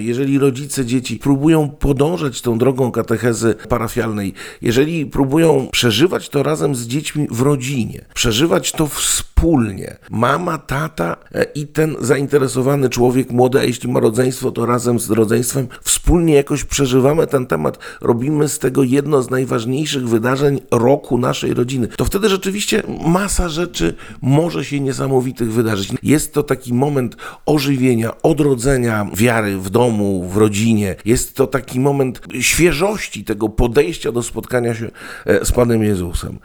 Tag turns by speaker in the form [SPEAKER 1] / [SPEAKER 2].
[SPEAKER 1] Jeżeli rodzice dzieci próbują podążać tą drogą katechezy parafialnej, jeżeli próbują przeżywać to razem z dziećmi w rodzinie, przeżywać to wspólnie, mama, tata i ten zainteresowany człowiek młody, a jeśli ma rodzeństwo, to razem z rodzeństwem wspólnie jakoś przeżywamy ten temat, robimy z tego jedno z najważniejszych wydarzeń roku naszej rodziny, to wtedy rzeczywiście masa rzeczy może się niesamowitych wydarzyć. Jest to taki moment ożywienia, odrodzenia wiary w domu, w rodzinie. Jest to taki moment świeżości tego podejścia do spotkania się z Panem Jezusem.